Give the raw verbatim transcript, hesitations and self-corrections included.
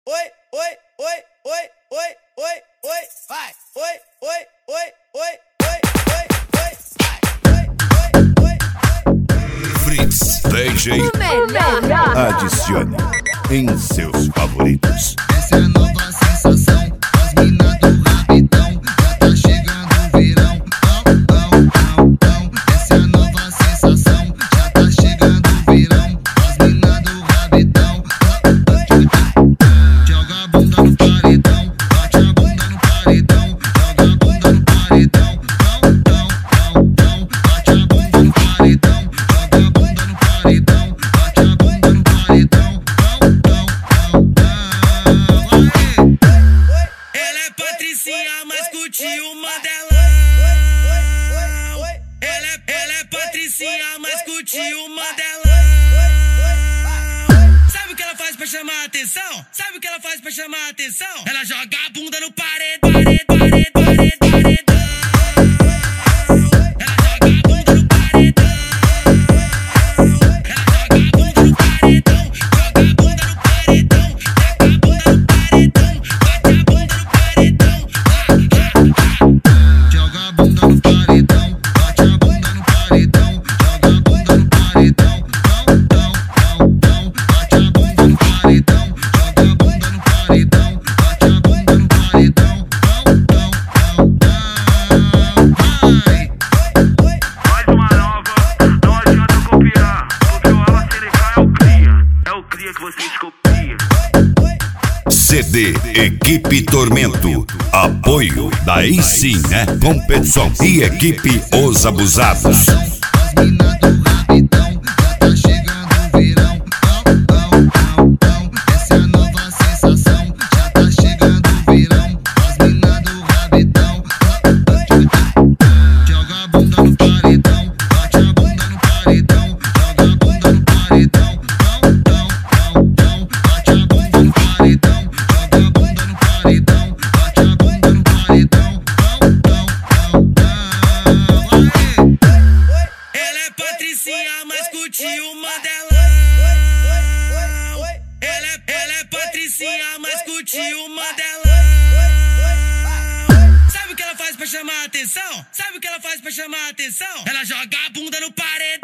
oi, oi, oi, oi, oi, oi, oi, vai. Oi, oi, oi, oi, oi, oi, oi, vai. Oi, oi, oi. Fritz D J. O melhor. Adicione em seus favoritos. Essa é a nova sensação, as minas do rabidão. Já tá chegando o verão, pão, pão, pão, pão. Essa é a nova sensação, já tá chegando o verão. As minas do rabidão, joga a bunda no paredão, bate a bunda no paredão, joga a bunda no paredão, pão, pão, pão, pão. Bate a bunda no paredão, joga a bunda no paredão, bate a bunda no paredão, pão, pão, pão, pão. Ela é Patricinha, mas curtiu o Mandelão. Ela é, ela é Patricinha, mas curtiu o Mandelão. Sabe o que ela faz pra chamar a atenção? Sabe o que ela faz pra chamar a atenção? Ela joga a bunda no paredão, paredão, paredão, paredão. Ela joga a bunda no paredão. Ela joga a bunda no paredão, joga a bunda no paredão, taca a bunda no paredão, bate a bunda no paredão. Joga a bunda no paredão, bate a bunda no paredão, joga a bunda no paredão, pão, pão, pão, pão. Bate a bunda no paredão, joga a bunda no paredão, bate a bunda no paredão, pão, pão, pão, pão. Vai. Mais uma nova, não adianta copiar, porque o Ala Selecar é o cria, é o cria que vocês copiam. C D Equipe Tormento. Apoio. Daí sim, né? Competição e equipe Os Abusados. As minas do rabidão, já tá chegando o verão, pão, pão, pão, pão. Essa é a nova sensação, já tá chegando o verão. As minas do rabidão, joga a bunda no paredão, bate a bunda no paredão, joga a bunda no paredão, pão, pão, pão, pão. Bate a bunda no paredão, joga a bunda no paredão, bate a bunda no paredão, pão, pão, pão, pão. Ela é Patricinha, mas curtiu o Mandelão. Ela é, ela é Patricinha, mas curtiu o Mandelão. Sabe o que ela faz pra chamar a atenção? Sabe o que ela faz pra chamar a atenção? Ela joga a bunda no paredão.